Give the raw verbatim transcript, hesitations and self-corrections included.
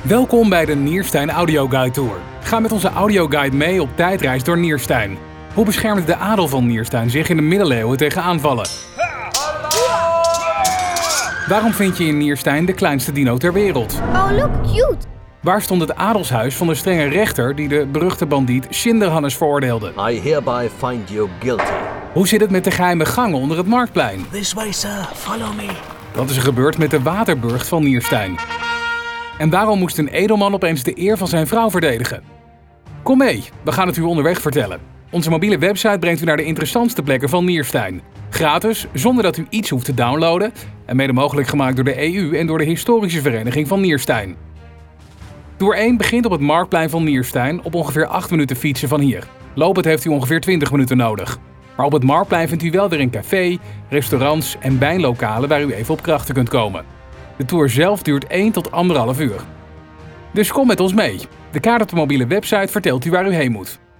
Welkom bij de Nierstein Audioguide Tour. Ga met onze audioguide mee op tijdreis door Nierstein. Hoe beschermde de adel van Nierstein zich in de middeleeuwen tegen aanvallen? Waarom vind je in Nierstein de kleinste dino ter wereld? Oh, look, cute! Waar stond het adelshuis van de strenge rechter die de beruchte bandiet Schinderhannes veroordeelde? I hereby find you guilty. Hoe zit het met de geheime gangen onder het marktplein? This way, sir. Follow me. Wat is er gebeurd met de waterburcht van Nierstein? En waarom moest een edelman opeens de eer van zijn vrouw verdedigen? Kom mee, we gaan het u onderweg vertellen. Onze mobiele website brengt u naar de interessantste plekken van Nierstein. Gratis, zonder dat u iets hoeft te downloaden. En mede mogelijk gemaakt door de E U en door de Historische Vereniging van Nierstein. Tour één begint op het marktplein van Nierstein op ongeveer acht minuten fietsen van hier. Lopend heeft u ongeveer twintig minuten nodig. Maar op het marktplein vindt u wel weer een café, restaurants en wijnlokalen waar u even op krachten kunt komen. De tour zelf duurt één tot anderhalf uur. Dus kom met ons mee. De kaart op de mobiele website vertelt u waar u heen moet.